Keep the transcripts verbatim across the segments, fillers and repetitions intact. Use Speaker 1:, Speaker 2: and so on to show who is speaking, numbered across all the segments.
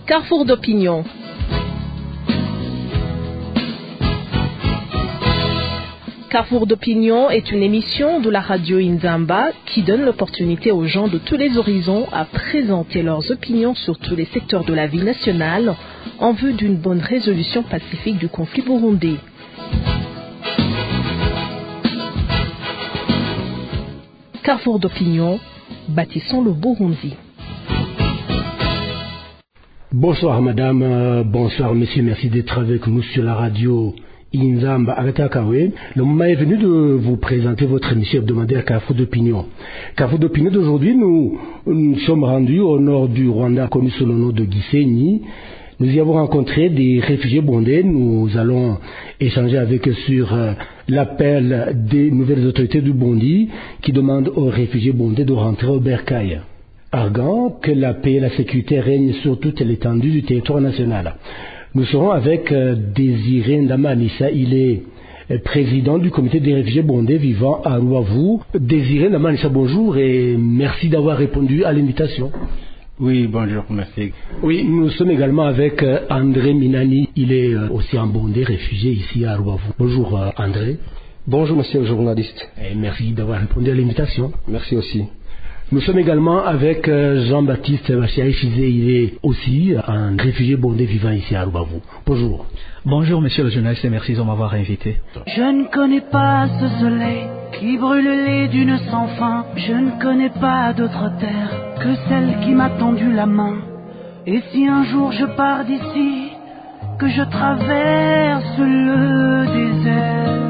Speaker 1: Carrefour d'opinion. Carrefour d'opinion est une émission de la radio Inzamba qui donne l'opportunité aux gens de tous les horizons à présenter leurs opinions sur tous les secteurs de la vie nationale en vue d'une bonne résolution pacifique du conflit burundais. Carrefour d'opinion, bâtissons le Burundi.
Speaker 2: Bonsoir madame, euh, bonsoir monsieur, merci d'être avec nous sur la radio Inzamba Agatakawe. Le moment est venu de vous présenter votre émission hebdomadaire Carrefour d'opinion. Carrefour d'opinion d'aujourd'hui, nous, nous sommes rendus au nord du Rwanda, connu sous le nom de Gisenyi. Nous y avons rencontré des réfugiés burundais. Nous allons échanger avec eux sur euh, l'appel des nouvelles autorités du Burundi qui demandent aux réfugiés burundais de rentrer au Bercail, arguant que la paix et la sécurité règnent sur toute l'étendue du territoire national. Nous serons avec euh, Désiré Ndamanissa, il est euh, président du comité des réfugiés burundais vivant à Rubavu. Désiré Ndamanissa, bonjour et merci d'avoir répondu à l'invitation.
Speaker 3: Oui, bonjour, merci.
Speaker 2: Oui, nous sommes également avec euh, André Minani, il est euh, aussi un Burundais réfugié ici à Rubavu. Bonjour euh, André.
Speaker 4: Bonjour monsieur le journaliste.
Speaker 2: Et merci d'avoir répondu à l'invitation.
Speaker 4: Merci aussi.
Speaker 2: Nous sommes également avec euh, Jean-Baptiste Bachiari-Fizé, il est aussi un réfugié burundais vivant ici à Rubavu. Bonjour.
Speaker 5: Bonjour monsieur le journaliste et merci de m'avoir invité.
Speaker 6: Je ne connais pas ce soleil qui brûle les dunes sans fin. Je ne connais pas d'autre terre que celle qui m'a tendu la main. Et si un jour je pars d'ici, que je traverse le désert,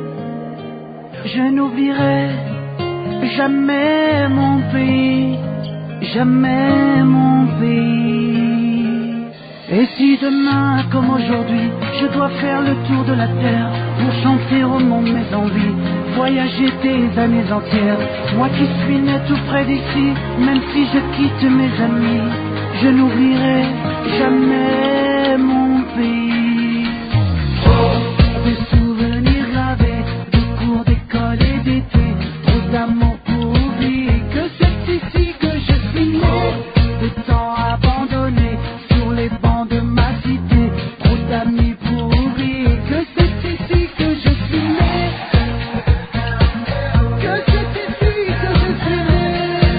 Speaker 6: je n'oublierai jamais mon pays, jamais mon pays. Et si demain, comme aujourd'hui, je dois faire le tour de la terre pour chanter au monde mes envies, voyager des années entières, moi qui suis né tout près d'ici, même si je quitte mes amis, je n'oublierai jamais mon pays. Des souvenirs gravés, des cours d'école et d'été, trop d'amour pour oublier que c'est ici que je suis né, des temps abandonnés sur les bancs de ma cité, trop d'amis pour oublier que c'est ici que je suis né, que c'est ici que je suis né.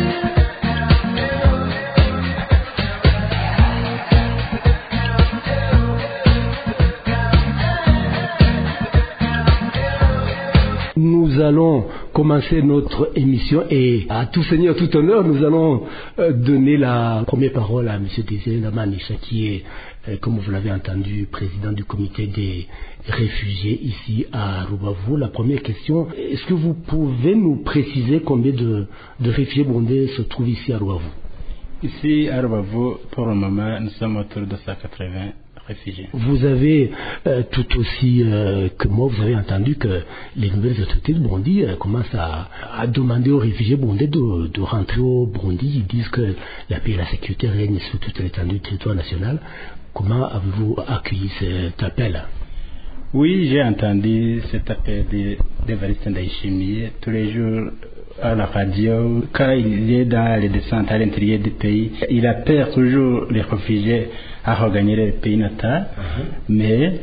Speaker 2: Nous allons commencer notre émission et à tout seigneur, tout honneur, nous allons euh, donner la première parole à M. Désiré Ndamanissa qui est, euh, comme vous l'avez entendu, président du comité des réfugiés ici à Rubavu. La première question, est-ce que vous pouvez nous préciser combien de, de réfugiés burundais se trouvent ici à Rubavu?
Speaker 3: Ici à Rubavu, pour le moment, nous sommes autour de cent quatre-vingts réfugiés.
Speaker 2: Vous avez euh, tout aussi euh, que moi, vous avez entendu que les nouvelles autorités du Burundi euh, commencent à, à demander aux réfugiés burundais de, de rentrer au Burundi. Ils disent que la paix et la sécurité règnent sur toute l'étendue du territoire national. Comment avez-vous accueilli cet appel?
Speaker 3: Oui, j'ai entendu cet appel d'Évariste Ndayishimiye tous les jours à la radio. Quand il est dans les descentes à l'intérieur du pays, il appelle toujours les réfugiés à regagner le pays natal, uh-huh. mais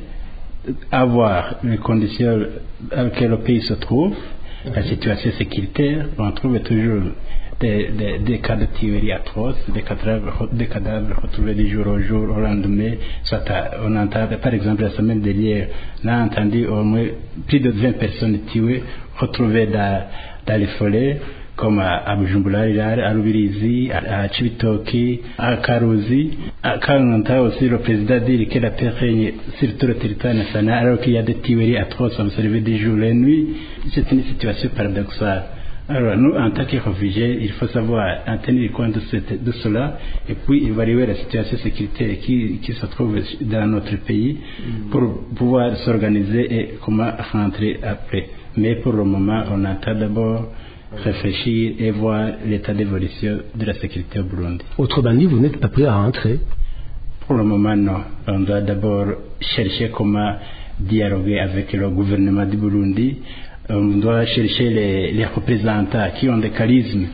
Speaker 3: avoir les conditions dans lesquelles le pays se trouve, uh-huh. la situation sécuritaire, on trouve toujours des, des, des cas de tuerie atroces, des cadavres, des cadavres retrouvés du jour au jour, au lendemain. Soit à, on entend, par exemple, la semaine dernière, on a entendu au moins plus de vingt personnes tuées, retrouvées dans, dans les forêts, comme à, à Bujumbura, à Rubirizi, à, à Chibitoki, à Karuzi. À, quand on entend aussi le président dire que la paix règne sur tout le territoire national, alors qu'il y a des tueries atroces observées des jours et des nuits, c'est une situation paradoxale. Alors, nous, en tant que réfugiés, il faut savoir en tenir compte de, cette, de cela et puis évaluer la situation sécuritaire qui, qui se trouve dans notre pays mmh. pour pouvoir s'organiser et comment rentrer après. Mais pour le moment, on entend d'abord réfléchir et voir l'état d'évolution de la sécurité au Burundi.
Speaker 2: Autrement dit, vous n'êtes pas prêt à rentrer?
Speaker 3: Pour le moment, non. On doit d'abord chercher comment dialoguer avec le gouvernement du Burundi. On doit chercher les, les représentants qui ont des charismes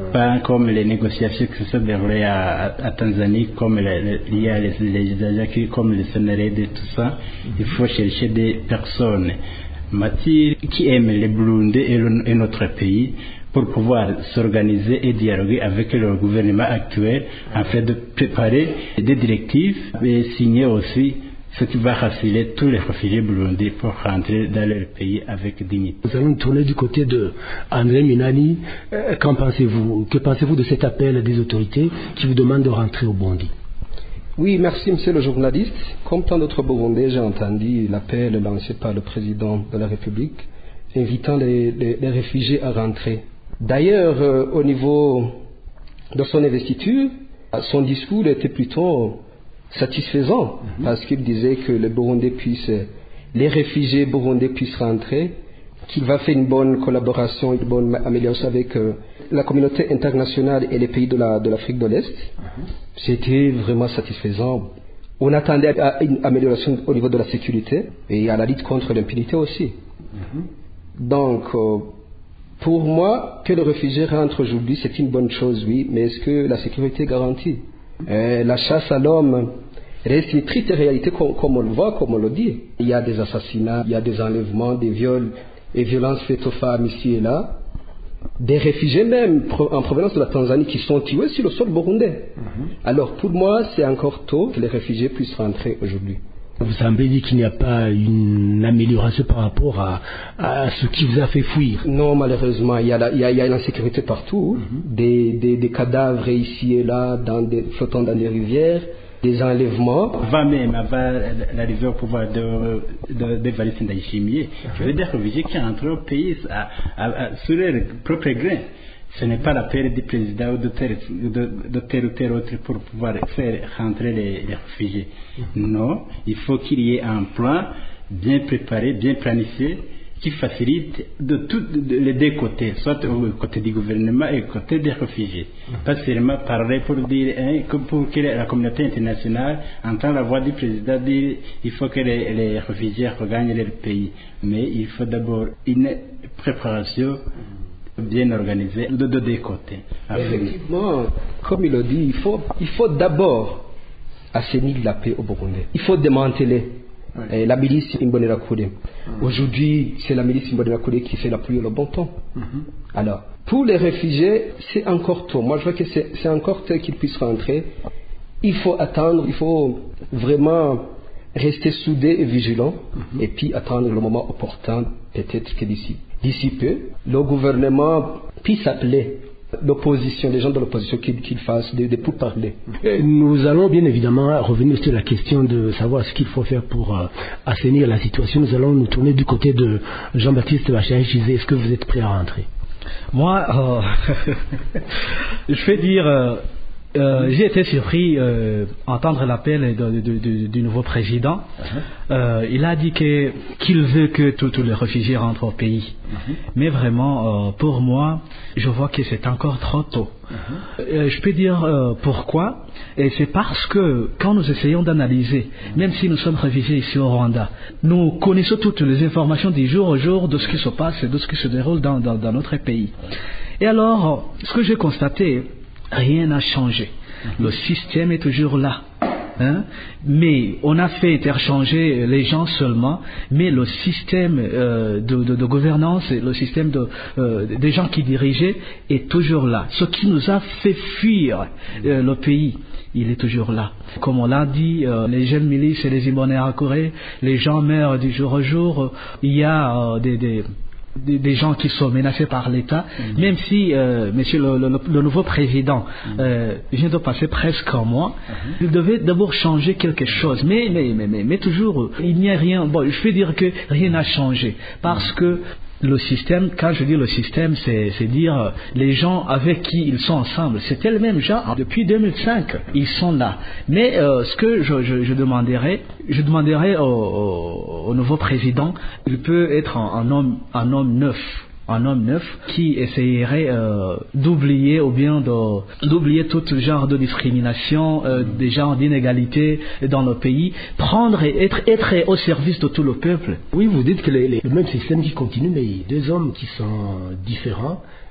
Speaker 3: pas comme les négociations qui se sont déroulées à, à, à Tanzanie, comme les, il y a les, les agents comme le C N R D et tout ça. Il faut chercher des personnes matures qui aiment les Burundais et, le, et notre pays pour pouvoir s'organiser et dialoguer avec le gouvernement actuel afin de préparer des directives et signer aussi ce qui va rassurer tous les réfugiés burundais pour rentrer dans leur pays avec dignité.
Speaker 2: Nous allons tourner du côté de André Minani. Euh, qu'en pensez-vous? Que pensez-vous de cet appel des autorités qui vous demandent de rentrer au Burundi?
Speaker 4: Oui, merci monsieur le journaliste. Comme tant d'autres Burundais, j'ai entendu l'appel lancé par le président de la République invitant les, les, les réfugiés à rentrer. D'ailleurs, euh, au niveau de son investiture, son discours était plutôt satisfaisant, mm-hmm. parce qu'il disait que les Burundais puissent, les réfugiés burundais puissent rentrer, qu'il va faire une bonne collaboration, une bonne amélioration avec euh, la communauté internationale et les pays de, la, de l'Afrique de l'Est. Mm-hmm. C'était vraiment satisfaisant. On attendait à une amélioration au niveau de la sécurité et à la lutte contre l'impunité aussi. Mm-hmm. Donc, euh, pour moi, que les réfugiés rentrent aujourd'hui, c'est une bonne chose, oui, mais est-ce que la sécurité est garantie? Euh, la chasse à l'homme reste une triste réalité comme, comme on le voit, comme on le dit. Il y a des assassinats, il y a des enlèvements, des viols et violences faites aux femmes ici et là. Des réfugiés même en provenance de la Tanzanie qui sont tués sur le sol burundais. Mm-hmm. Alors pour moi, c'est encore tôt que les réfugiés puissent rentrer aujourd'hui.
Speaker 2: Vous semblez dire qu'il n'y a pas une amélioration par rapport à, à ce qui vous a fait fuir.
Speaker 4: Non, malheureusement, il y a, la, il y a, il y a l'insécurité partout, mm-hmm. des, des, des cadavres ici et là, dans des, flottant dans des rivières, des enlèvements.
Speaker 3: Va même avant l'arrivée au pouvoir de, de, de Evariste Ndayishimiye, mm-hmm. je veux dire réfugiés qui entrent au pays à, à, à, sur leur propre grain. Ce n'est pas la période du président ou de tel, de, de tel ou tel autre pour pouvoir faire rentrer les, les réfugiés. Mm-hmm. Non, il faut qu'il y ait un plan bien préparé, bien planifié, qui facilite de tous les deux côtés, soit au côté du gouvernement et au côté des réfugiés. Mm-hmm. Pas seulement parler pour dire, hein, pour que la communauté internationale entende la voix du président dire il faut que les, les réfugiés regagnent leur pays. Mais il faut d'abord une préparation bien organisé de deux de côtés.
Speaker 4: Effectivement, comme il le dit, il faut, il faut d'abord assainir la paix au Burundi. Il faut démanteler oui. la milice Imbonerakure. Oui. Aujourd'hui, c'est la milice Imbonerakure qui fait la pluie et le bon temps. Mm-hmm. Alors, pour les réfugiés, c'est encore tôt. Moi, je vois que c'est, c'est encore tôt qu'ils puissent rentrer. Il faut attendre, il faut vraiment rester soudés et vigilants, mm-hmm. et puis attendre le moment opportun, peut-être que d'ici. D'ici peu, le gouvernement puisse appeler l'opposition, les gens de l'opposition qu'ils, qu'ils fassent des, des pourparlers.
Speaker 2: Nous allons bien évidemment revenir sur la question de savoir ce qu'il faut faire pour euh, assainir la situation. Nous allons nous tourner du côté de Jean-Baptiste Bachaï-Chizé. Est-ce que vous êtes prêt à rentrer?
Speaker 5: Moi, euh, je vais dire... Euh, Euh, j'ai été surpris euh, entendre l'appel de, de, de, du nouveau président. Uh-huh. Euh, il a dit que, qu'il veut que tous les réfugiés rentrent au pays. Uh-huh. Mais vraiment, euh, pour moi, je vois que c'est encore trop tôt. Uh-huh. Euh, je peux dire euh, pourquoi. Et c'est parce que quand nous essayons d'analyser, uh-huh. même si nous sommes réfugiés ici au Rwanda, nous connaissons toutes les informations du jour au jour de ce qui se passe et de ce qui se déroule dans, dans, dans notre pays. Et alors, ce que j'ai constaté, rien n'a changé. Mm-hmm. Le système est toujours là. Hein? Mais on a fait interchanger les gens seulement, mais le système euh, de, de, de gouvernance, le système de, euh, des gens qui dirigeaient est toujours là. Ce qui nous a fait fuir euh, le pays, il est toujours là. Comme on l'a dit, euh, les jeunes milices et les Imbonerakure, les gens meurent du jour au jour. Il y a euh, des... des Des, des gens qui sont menacés par l'État, mmh. même si euh, monsieur le, le, le nouveau président mmh. euh, vient de passer presque un mois, mmh. il devait d'abord changer quelque chose, mais, mais, mais, mais, mais toujours il n'y a rien, bon je peux dire que rien n'a changé, parce mmh. que le système, quand je dis le système, c'est, c'est dire les gens avec qui ils sont ensemble, c'était le même genre depuis deux mille cinq, ils sont là. Mais euh, ce que je, je, je demanderais, je demanderais au, au, au nouveau président, il peut être un, un homme, un homme neuf. Un homme neuf qui essayerait euh, d'oublier ou bien de, d'oublier tout genre de discrimination, euh, des genres d'inégalité dans le pays, prendre et être, être au service de tout le peuple.
Speaker 2: Oui, vous dites que les, les, le même système qui continue, mais deux hommes qui sont différents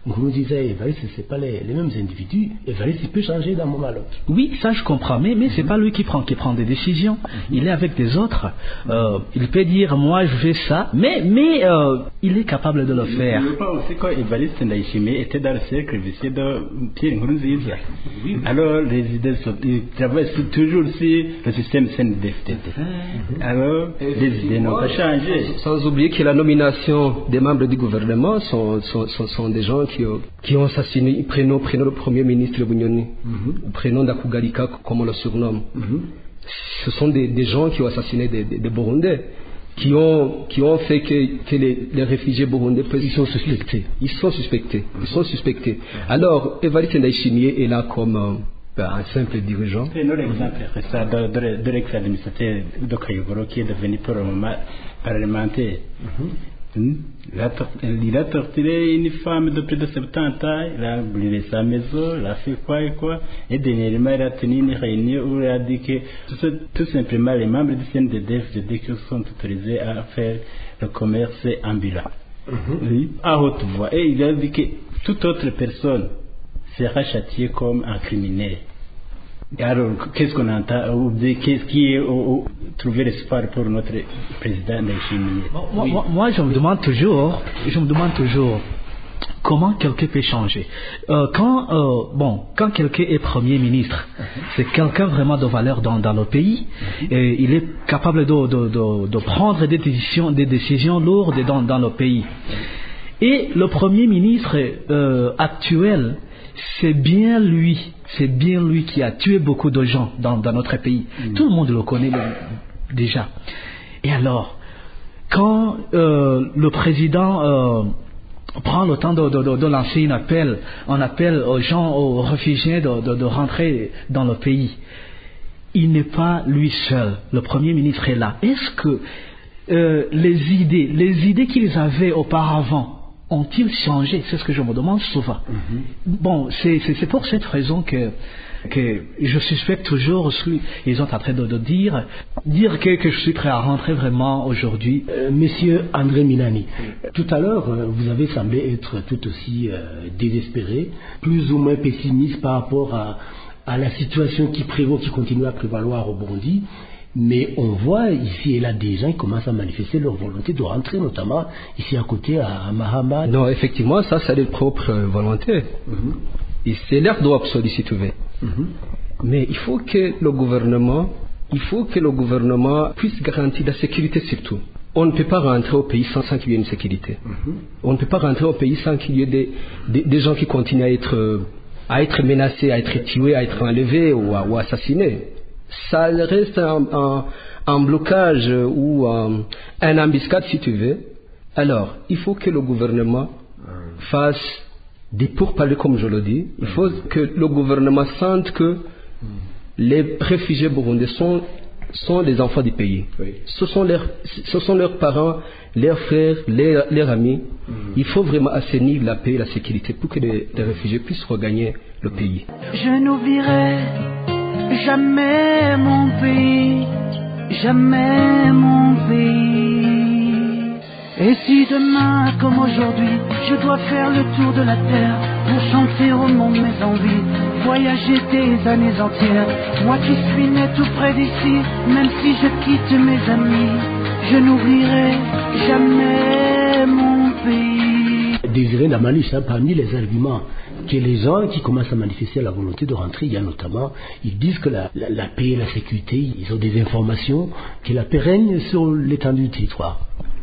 Speaker 2: Nkurunziza et Evariste, ce n'est pas les, les mêmes individus. Evariste, il peut changer d'un moment à l'autre.
Speaker 5: Oui, ça je comprends, mais, mais ce n'est pas lui qui prend, qui prend des décisions. Mm-hmm. Il est avec des autres. Euh, il peut dire, moi je fais ça, mais, mais euh, il est capable de le faire.
Speaker 3: Je pense aussi qu'Evariste Ndayishimiye était dans le cercle vicieux de Pierre Nkurunziza. Oui, oui. Alors, les idées sont, ils travaillent toujours sur le système C N D F T D. Mm-hmm. Alors, les idées n'ont pas changé.
Speaker 4: Sans oublier que la nomination des membres du gouvernement sont, sont, sont, sont des gens qui ont, qui ont assassiné, prenons, prenons le premier ministre Bunyoni, mm-hmm. prenons Ndakugarika, comme on le surnomme. Mm-hmm. Ce sont des, des gens qui ont assassiné des, des, des Burundais, qui ont, qui ont fait que, que les, les réfugiés burundais, ils sont suspectés. Ils sont suspectés. Ils sont suspectés. Alors, Evariste Ndayishimiye est là comme euh, ben, un simple dirigeant.
Speaker 3: C'est un exemple récent de, de, de l'ex-administrateur de Kayogoro qui est devenu pour le moment parlementaire. Mm-hmm. Il a, il a torturé une femme de plus de soixante-dix ans, il a brûlé sa maison, il a fait quoi et quoi. Et dernièrement, il a tenu une réunion où il a dit que tout simplement les membres du C N D D F T D sont autorisés à faire le commerce ambulant. Mm-hmm. Oui, à haute voix. Et il a dit que toute autre personne sera châtiée comme un criminel. Alors, qu'est-ce qu'on entend ou qu'est-ce qui est au, au, trouver l'espoir pour notre président Ndayishimiye?
Speaker 5: Moi, oui. moi, moi, je me demande toujours, je me demande toujours comment quelqu'un peut changer. Euh, quand, euh, bon, quand quelqu'un est premier ministre, uh-huh. c'est quelqu'un vraiment de valeur dans, dans le pays. Uh-huh. Et il est capable de, de, de, de prendre des décisions, des décisions lourdes dans, dans le pays. Uh-huh. Et le premier ministre euh, actuel, c'est bien lui, c'est bien lui qui a tué beaucoup de gens dans, dans notre pays. Mmh. Tout le monde le connaît le, déjà. Et alors, quand euh, le président euh, prend le temps de, de, de, de lancer un appel, un appel aux gens, aux réfugiés de, de, de rentrer dans le pays, il n'est pas lui seul. Le Premier ministre est là. Est-ce que euh, les idées, les idées qu'ils avaient auparavant, ont-ils changé? C'est ce que je me demande souvent. Mm-hmm. Bon, c'est, c'est, c'est pour cette raison que, que je suspecte toujours, ils sont en train de, de dire, dire que, que je suis prêt à rentrer vraiment aujourd'hui.
Speaker 2: Euh, Monsieur André Minani, tout à l'heure, vous avez semblé être tout aussi euh, désespéré, plus ou moins pessimiste par rapport à, à la situation qui prévaut, qui continue à prévaloir au Burundi. Mais on voit ici et là des gens qui commencent à manifester leur volonté de rentrer, notamment ici à côté à Mahama.
Speaker 4: Non, effectivement, ça, c'est leur propre volonté. Mm-hmm. Et c'est leur droit absolu, si tu veux. Mm-hmm. Mais il faut que le gouvernement, il faut que le gouvernement puisse garantir la sécurité surtout. On ne peut pas rentrer au pays sans, sans qu'il y ait une sécurité. Mm-hmm. On ne peut pas rentrer au pays sans qu'il y ait des, des, des gens qui continuent à être, à être menacés, à être tués, à être enlevés ou, à, ou assassinés. Ça reste un, un, un blocage ou un, un embuscade, si tu veux. Alors, il faut que le gouvernement fasse des pourparlers, comme je le dis. Il faut que le gouvernement sente que les réfugiés burundais sont, sont les enfants du pays. Oui. Ce sont leurs, ce sont leurs parents, leurs frères, leurs, leurs amis. Mm. Il faut vraiment assainir la paix et la sécurité pour que les, les réfugiés puissent regagner le pays.
Speaker 6: Je n'oublierai jamais mon pays, jamais mon pays. Et si demain, comme aujourd'hui, je dois faire le tour de la terre pour chanter au monde mes envies, voyager des années entières, moi qui suis né tout près d'ici, même si je quitte mes amis, je n'oublierai jamais mon pays.
Speaker 2: Désiré Ndamaluche, hein, parmi les arguments que les gens qui commencent à manifester la volonté de rentrer, il y a notamment, ils disent que la, la, la paix et la sécurité, ils ont des informations, que la paix règne sur l'étendue du territoire.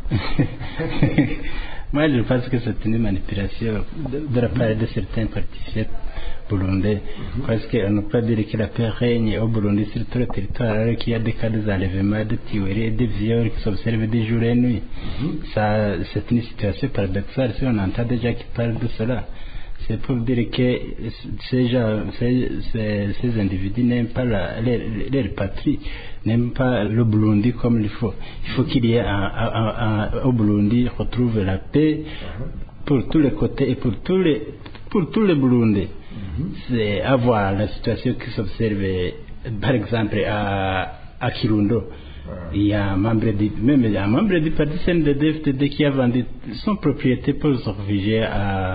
Speaker 3: Moi, je pense que c'est une manipulation de, de la part de certains participants burundais. Mm-hmm. Parce qu'on ne peut pas dire que la paix règne au Burundi sur tout le territoire, alors qu'il y a des cas d'enlèvement, de tueries et de viols qui s'observent des jours et nuits. Mm-hmm. Ça, c'est une situation paradoxale si on entend des gens qui parlent de cela. C'est pour dire que ces, gens, ces, ces, ces individus n'aiment pas la, leur, leur patrie, n'aiment pas le Burundi comme il faut. Il faut qu'il y ait un, un, un, au Burundi retrouve la paix pour tous les côtés et pour tous les, pour tous les Burundais. C'est avoir la situation qui s'observe, par exemple, à, à Kirundo. Il y a un membre du, même il y a un membre du parti C N D D F T D qui a vendu son propriété pour se réfugier à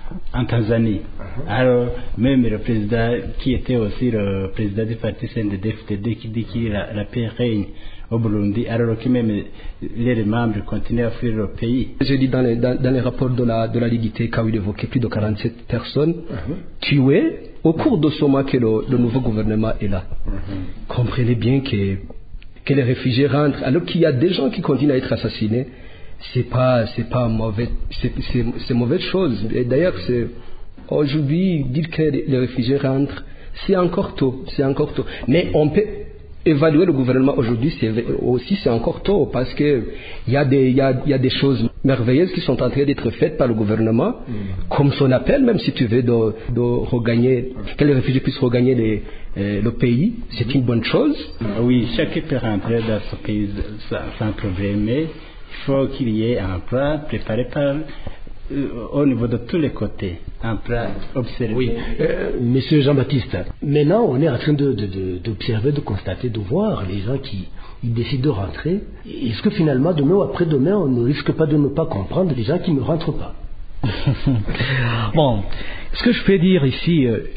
Speaker 3: en Tanzanie. Uh-huh. Alors, même le président, qui était aussi le président du parti C N D D F D D, qui dit que la, la paix règne au Burundi, alors que même les membres continuent à fuir le pays.
Speaker 4: J'ai dit dans les, dans, dans les rapports de la, de la Ligue I T, quand il évoquait plus de quarante-sept personnes uh-huh. tuées au cours de ce mois que le, le nouveau gouvernement est là. Uh-huh. Comprenez bien que, que les réfugiés rentrent, alors qu'il y a des gens qui continuent à être assassinés. C'est pas, c'est pas mauvais, c'est, c'est, c'est mauvaise chose. Et d'ailleurs, c'est, aujourd'hui, dire que les réfugiés rentrent, c'est encore tôt, c'est encore tôt. Mais on peut évaluer le gouvernement aujourd'hui, c'est aussi, c'est encore tôt, parce que il y a des, il y a, il y a des choses merveilleuses qui sont en train d'être faites par le gouvernement, mmh. comme son appel, même si tu veux, de, de regagner, que les réfugiés puissent regagner les, euh, le pays, c'est une bonne chose.
Speaker 3: Oui, chacun peut rentrer dans ce pays sans problème, mais il faut qu'il y ait un plan préparé par, euh, au niveau de tous les côtés, un plan observé.
Speaker 2: Oui, euh, Monsieur Jean-Baptiste, maintenant on est en train de, de, de, d'observer, de constater, de voir les gens qui ils décident de rentrer. Est-ce que finalement, demain ou après-demain, on ne risque pas de ne pas comprendre les gens qui ne rentrent pas?
Speaker 5: Bon, ce que je peux dire ici, euh,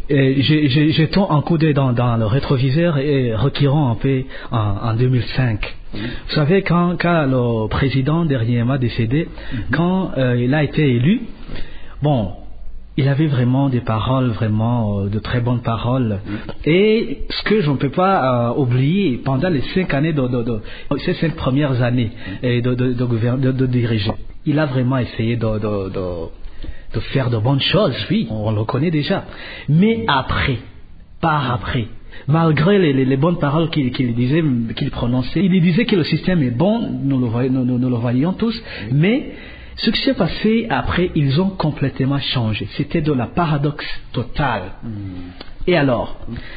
Speaker 5: jetons un coup d'œil dans, dans le rétroviseur et retirons un peu en, en deux mille cinq. Mmh. Vous savez, quand, quand le président dernièrement décédé, mmh. quand euh, il a été élu, bon, il avait vraiment des paroles, vraiment euh, de très bonnes paroles. Mmh. Et ce que je ne peux pas euh, oublier, pendant les cinq années, de, de, de, ces cinq premières années mmh. de, de, de, gouverner, de, de diriger, il a vraiment essayé de, de, de, de faire de bonnes choses, oui, on le connaît déjà. Mais après, par après, malgré les, les, les bonnes paroles qu'il, qu'il disait, qu'il prononçait, il disait que le système est bon, nous le, voyons, nous, nous, nous le voyons tous, mmh. mais ce qui s'est passé après, ils ont complètement changé. C'était de la paradoxe totale. Mmh. Et alors,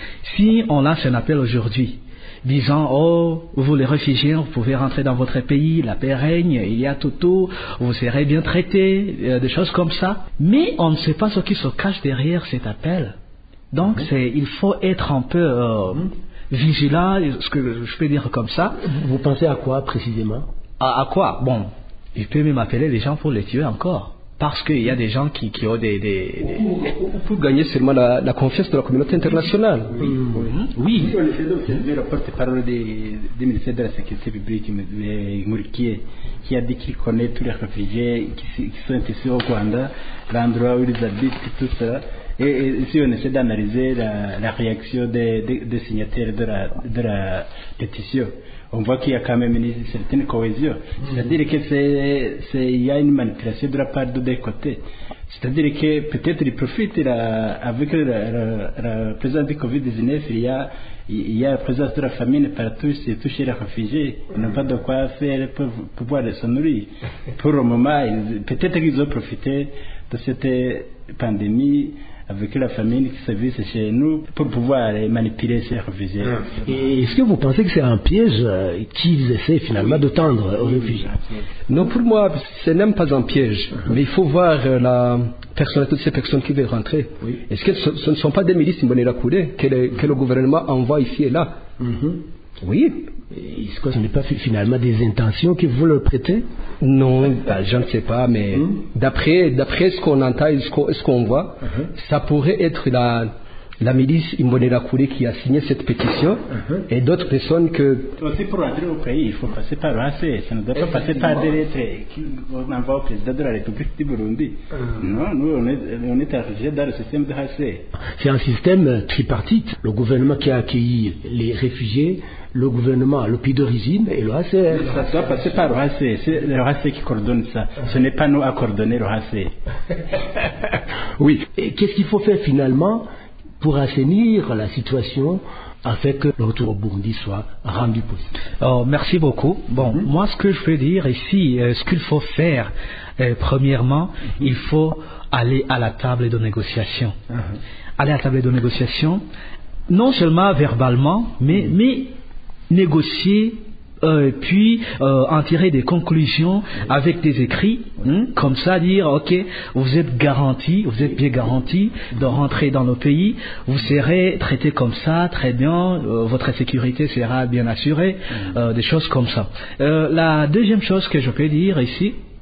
Speaker 5: si on lance un appel aujourd'hui, disant, oh, vous les réfugiés, vous pouvez rentrer dans votre pays, la paix règne, il y a tout, tout, vous serez bien traités, euh, des choses comme ça. Mais on ne sait pas ce qui se cache derrière cet appel. Donc, mmh. c'est, il faut être un peu euh, mmh. vigilant, ce que je peux dire comme ça.
Speaker 2: Vous pensez à quoi précisément?
Speaker 5: À, à quoi? Bon. Il peut même appeler les gens pour les tuer encore. Parce qu'il y a des gens qui, qui ont des... des, des...
Speaker 4: Pour gagner seulement la, la confiance de la communauté internationale.
Speaker 3: Oui. Oui. Oui. Oui. Le porte-parole du ministère de la Sécurité publique, Mourikié, qui a dit qu'il connaît tous les réfugiés qui, qui sont ici au Rwanda, l'endroit où ils habitent, tout ça. Et, et si on essaie d'analyser la, la réaction des, des, des signataires de la, de la pétition, on voit qu'il y a quand même une certaine cohésion. C'est-à-dire que c'est, c'est, il y a une manipulation de la part de deux côtés. C'est-à-dire que peut-être ils profitent la, avec la, la, la présence du covid dix-neuf, il y a, il y a la présence de la famine partout, surtout chez les réfugiés. Ils n'ont pas de quoi faire pour pouvoir se nourrir. Pour le moment, ils, peut-être qu'ils ont profité de cette pandémie avec la famine qui se vit chez nous pour pouvoir manipuler ces réfugiés.
Speaker 2: Et est-ce que vous pensez que c'est un piège euh, qu'ils essaient finalement de tendre aux réfugiés?
Speaker 4: Non, pour moi, ce n'est même pas un piège. Uh-huh. Mais il faut voir euh, la personnalité de ces personnes qui veulent rentrer. Oui. Est-ce que ce, ce ne sont pas des milices Imbonerakure que, le, que le gouvernement envoie ici et là? Uh-huh. Oui.
Speaker 2: Est-ce que ce n'est pas finalement des intentions que vous leur prêtez?
Speaker 4: Non, ben, je ne sais pas, mais mmh. d'après, d'après ce qu'on entend et ce qu'on, ce qu'on voit, mmh. ça pourrait être la, la milice Imbonerakure qui a signé cette pétition mmh. et d'autres personnes que...
Speaker 3: Aussi pour entrer au pays, il faut passer par l'O A C. Ça ne doit pas passer par des lettres qu'on envoie au président de la République du Burundi. Mmh. Non, nous, on est, on est arrivés dans le système de l'O A C.
Speaker 2: C'est un système tripartite. Le gouvernement qui a accueilli les réfugiés, le gouvernement, le pays d'origine et l'O A C R.
Speaker 3: Ça doit passer par l'O A C. C'est l'O A C qui coordonne ça. Ce n'est pas nous à coordonner l'O A C.
Speaker 2: Oui. Et qu'est-ce qu'il faut faire finalement pour assainir la situation afin que le retour au Burundi soit rendu possible?
Speaker 5: Oh, merci beaucoup. Bon, mm-hmm. moi, ce que je veux dire ici, euh, ce qu'il faut faire, euh, premièrement, mm-hmm. il faut aller à la table de négociation. Mm-hmm. Aller à la table de négociation, non seulement verbalement, mais, mm-hmm. mais négocier, euh, puis euh, en tirer des conclusions avec des écrits, hein, comme ça dire, ok, vous êtes garanti, vous êtes bien garanti de rentrer dans nos pays, vous serez traité comme ça, très bien, euh, votre sécurité sera bien assurée, euh, des choses comme ça. Euh, la deuxième chose que je peux dire ici,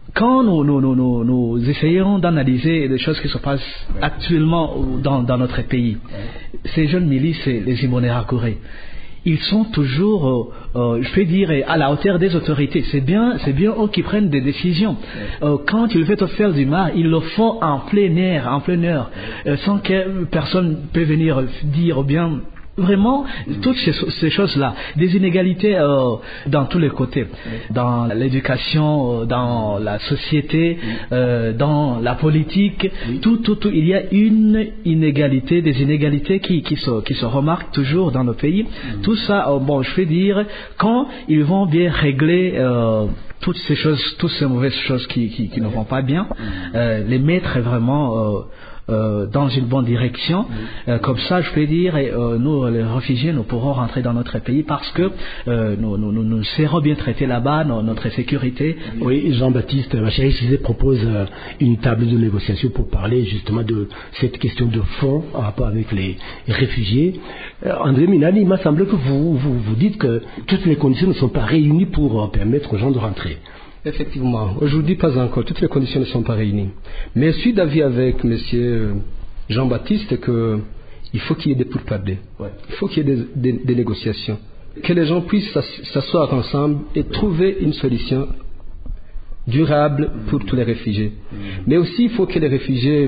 Speaker 5: quand nous, nous, nous, nous, nous essayons d'analyser les choses qui se passent actuellement dans, dans notre pays, ces jeunes milices, les Imbonerakure, ils sont toujours, euh, euh, je peux dire, à la hauteur des autorités. C'est bien, c'est bien eux qui prennent des décisions. Euh, quand ils veulent faire du mal, ils le font en plein air, en plein air, euh, sans que personne peut venir dire bien. Vraiment, toutes ces, ces choses-là, des inégalités euh, dans tous les côtés, dans l'éducation, dans la société, euh, dans la politique, tout, tout, tout, il y a une inégalité, des inégalités qui, qui, se, qui se remarquent toujours dans nos pays. Tout ça, euh, bon, je vais dire, quand ils vont bien régler euh, toutes ces choses, toutes ces mauvaises choses qui, qui, qui ne vont pas bien, euh, les mettre vraiment euh, Euh, dans une bonne direction. Euh, comme ça, je peux dire, euh, nous, les réfugiés, nous pourrons rentrer dans notre pays parce que euh, nous, nous, nous, nous serons bien traités là-bas, nos, notre sécurité.
Speaker 2: Oui, Jean-Baptiste Bachary Cissé propose euh, une table de négociation pour parler justement de cette question de fond en rapport avec les réfugiés. Euh, André Minani, il m'a semblé que vous, vous, vous dites que toutes les conditions ne sont pas réunies pour euh, permettre aux gens de rentrer.
Speaker 4: Effectivement, aujourd'hui pas encore, toutes les conditions ne sont pas réunies. Mais je suis d'avis avec M. Jean-Baptiste qu'il faut qu'il y ait des pourparlers, ouais. Il faut qu'il y ait des, des, des négociations, que les gens puissent s'asseoir ensemble et trouver une solution durable pour tous les réfugiés. Mmh. Mais aussi il faut que les réfugiés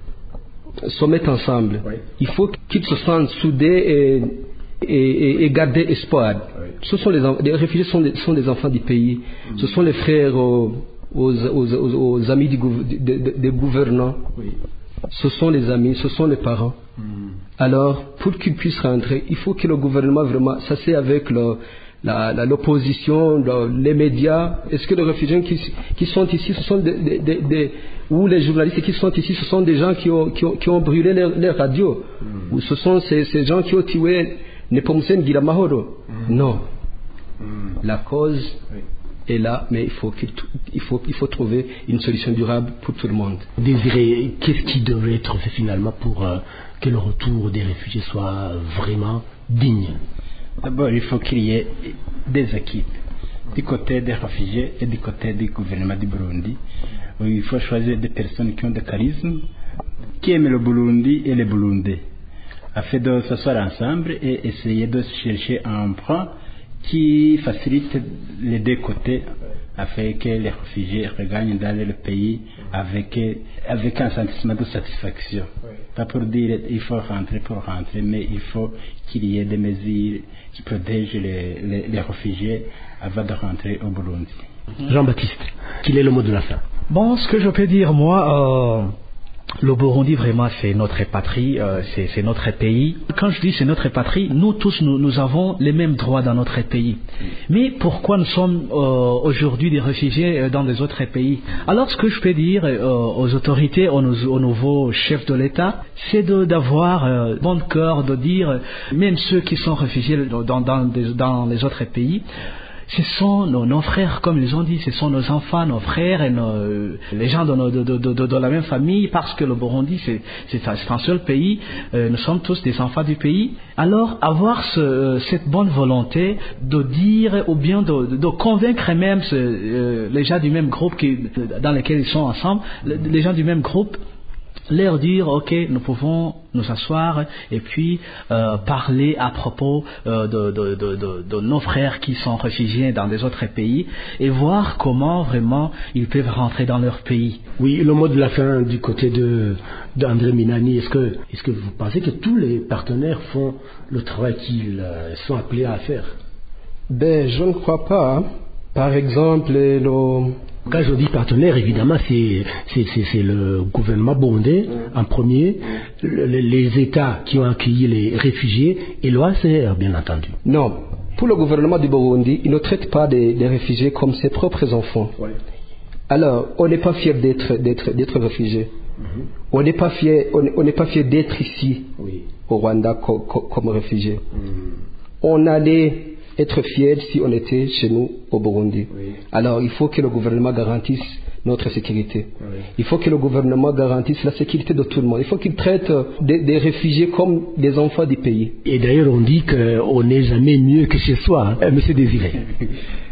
Speaker 4: se mettent ensemble, ouais. Il faut qu'ils se sentent soudés et Et, et, et garder espoir. Oui. Ce sont les, les réfugiés sont des, sont des enfants du pays. Mmh. Ce sont les frères aux, aux, aux, aux, aux amis du, des, des gouvernants. Oui. Ce sont les amis, ce sont les parents. Mmh. Alors, pour qu'ils puissent rentrer, il faut que le gouvernement vraiment s'assied avec le, la, la, l'opposition, le, les médias. Est-ce que les réfugiés qui, qui sont ici, ce sont des, des, des, des ou les journalistes qui sont ici, ce sont des gens qui ont, qui ont, qui ont brûlé les, les radios, mmh. Ou ce sont ces, ces gens qui ont tué Nepomucene Giramahoro. Mmh. Non. Mmh. La cause oui. est là, mais il faut, qu'il, il, faut, il faut trouver une solution durable pour tout le monde.
Speaker 2: Désiré, qu'est-ce qui devrait être fait finalement pour euh, que le retour des réfugiés soit vraiment digne?
Speaker 3: D'abord, il faut qu'il y ait des équipes du côté des réfugiés et du côté du gouvernement du Burundi. Il faut choisir des personnes qui ont des charisme, qui aiment le Burundi et les Burundais, afin de s'asseoir ensemble et essayer de chercher un plan qui facilite les deux côtés afin que les réfugiés regagnent dans le pays avec, avec un sentiment de satisfaction. Oui. Pas pour dire il faut rentrer pour rentrer, mais il faut qu'il y ait des mesures qui protègent les, les, les réfugiés avant de rentrer au Burundi.
Speaker 2: Jean-Baptiste, quel est le mot de la fin?
Speaker 5: Bon, ce que je peux dire, moi... Euh... Le Burundi, vraiment, c'est notre patrie, euh, c'est, c'est notre pays. Quand je dis c'est notre patrie, nous tous, nous, nous avons les mêmes droits dans notre pays. Mais pourquoi nous sommes euh, aujourd'hui des réfugiés dans des autres pays? Alors, ce que je peux dire euh, aux autorités, aux, aux nouveaux chefs de l'État, c'est de, d'avoir euh, bon cœur de dire, même ceux qui sont réfugiés dans, dans, dans les autres pays, ce sont nos, nos frères, comme ils ont dit, ce sont nos enfants, nos frères et nos, les gens de, nos, de, de, de, de la même famille, parce que le Burundi, c'est, c'est, c'est un seul pays, euh, nous sommes tous des enfants du pays. Alors, avoir ce, cette bonne volonté de dire, ou bien de, de convaincre même ce, euh, les gens du même groupe qui, dans lesquels ils sont ensemble, les gens du même groupe, leur dire, ok, nous pouvons nous asseoir et puis euh, parler à propos euh, de, de, de, de, de nos frères qui sont réfugiés dans des autres pays et voir comment vraiment ils peuvent rentrer dans leur pays.
Speaker 2: Oui, le mot de la fin du côté de d'André Minani, est-ce que, est-ce que vous pensez que tous les partenaires font le travail qu'ils euh, sont appelés à faire?
Speaker 4: Ben, je ne crois pas. Hein. Par exemple, le...
Speaker 2: Quand je dis partenaire, évidemment, c'est, c'est, c'est, c'est le gouvernement burundais en premier, le, les États qui ont accueilli les réfugiés et l'O A C R, bien entendu.
Speaker 4: Non, pour le gouvernement du Burundi, il ne traite pas des, des réfugiés comme ses propres enfants. Ouais. Alors, on n'est pas fier d'être, d'être, d'être réfugié. Mm-hmm. On n'est pas fier, on, on n'est pas fier d'être ici, oui. Au Rwanda, co, co, comme réfugié. Mm-hmm. On allait être fiers si on était chez nous au Burundi. Oui. Alors il faut que le gouvernement garantisse notre sécurité. Oui. Il faut que le gouvernement garantisse la sécurité de tout le monde. Il faut qu'il traite des, des réfugiés comme des enfants du pays.
Speaker 2: Et d'ailleurs on dit qu'on n'est jamais mieux que chez soi, hein, Monsieur Désiré.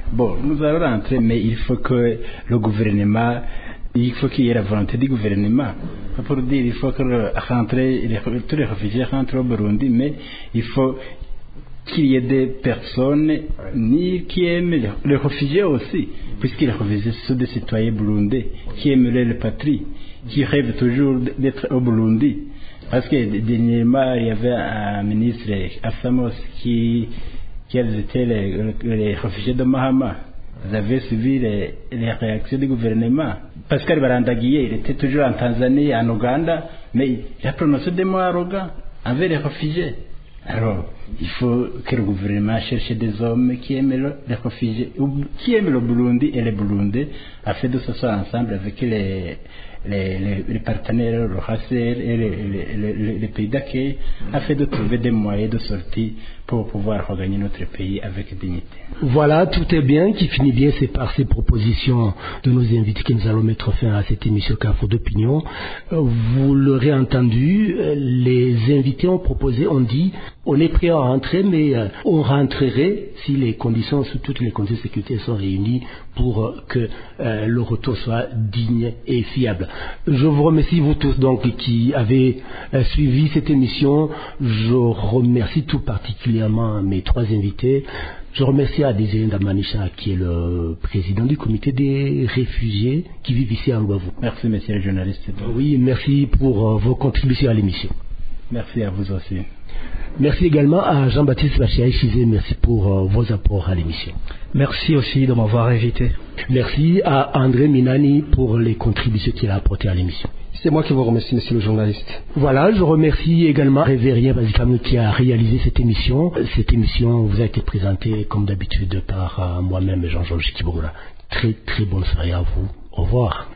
Speaker 3: Bon, nous allons rentrer, mais il faut que le gouvernement, il faut qu'il y ait la volonté du gouvernement. Pour dire, il faut que rentrer, tous les réfugiés rentrent au Burundi, mais il faut qu'il y ait des personnes ni qui aiment les, les réfugiés aussi, puisque les réfugiés sont des citoyens burundais, qui aiment le patrie, qui rêvent toujours d'être au Burundi. Parce que dernièrement, il y avait un ministre, Assamos, qui, quels étaient les, les réfugiés de Mahama. Vous avez suivi les, les réactions du gouvernement. Pascal Barandagiye, il était toujours en Tanzanie, en Ouganda, mais il a prononcé des mots arrogants envers les réfugiés. Alors, il faut que le gouvernement cherche des hommes qui aiment le, les réfugiés, qui aiment le Burundi et les Burundais, afin de s'asseoir ensemble avec les, les, les, les partenaires, le H C R et les, les, les, les pays d'accueil, afin de trouver des moyens de sortie pour pouvoir regagner notre pays avec dignité.
Speaker 2: Voilà, tout est bien, qui finit bien, c'est par ces propositions de nos invités que nous allons mettre fin à cette émission Carrefour d'opinion. Vous l'aurez entendu, les invités ont proposé, ont dit, on est prêt à rentrer, mais on rentrerait si les conditions, si toutes les conditions de sécurité sont réunies pour que euh, le retour soit digne et fiable. Je vous remercie, vous tous donc qui avez euh, suivi cette émission. Je remercie tout particulièrement mes trois invités. Je remercie Adésiré Ndamanisha, qui est le président du comité des réfugiés qui vivent ici à Luavu.
Speaker 3: Merci, monsieur le journaliste.
Speaker 2: Oui, merci pour euh, vos contributions à l'émission.
Speaker 3: Merci à vous aussi.
Speaker 2: Merci également à Jean-Baptiste Bachiaï-Chizé, merci pour euh, vos apports à l'émission.
Speaker 5: Merci aussi de m'avoir invité.
Speaker 2: Merci à André Minani pour les contributions qu'il a apportées à l'émission.
Speaker 4: C'est moi qui vous remercie, monsieur le journaliste.
Speaker 2: Voilà, je remercie également Révérien Bazikam qui a réalisé cette émission. Cette émission vous a été présentée comme d'habitude par euh, moi-même, Jean-Georges Kiboura. Très très bonne soirée à vous. Au revoir.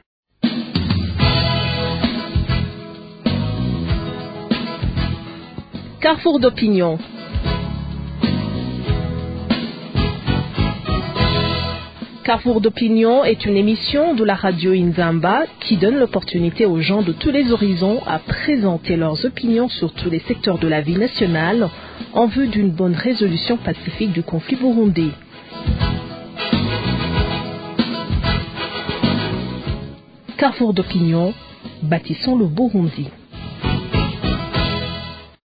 Speaker 1: Carrefour d'opinion. Carrefour d'opinion est une émission de la radio Inzamba qui donne l'opportunité aux gens de tous les horizons à présenter leurs opinions sur tous les secteurs de la vie nationale en vue d'une bonne résolution pacifique du conflit burundais. Carrefour d'opinion, bâtissons le Burundi.